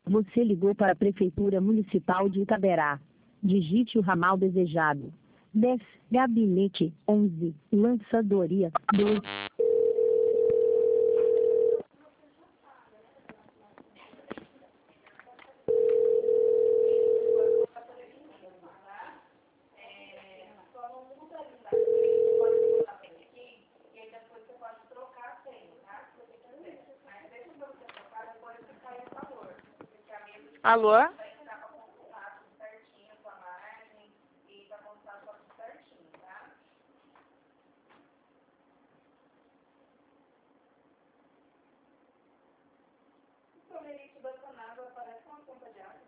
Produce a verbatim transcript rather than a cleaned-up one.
Você ligou para a Prefeitura Municipal de Itaberá. Digite o ramal desejado. dez, gabinete, onze, lançadoria, dois. Alô? Sobre isso, da Sanava, aparece uma conta de água.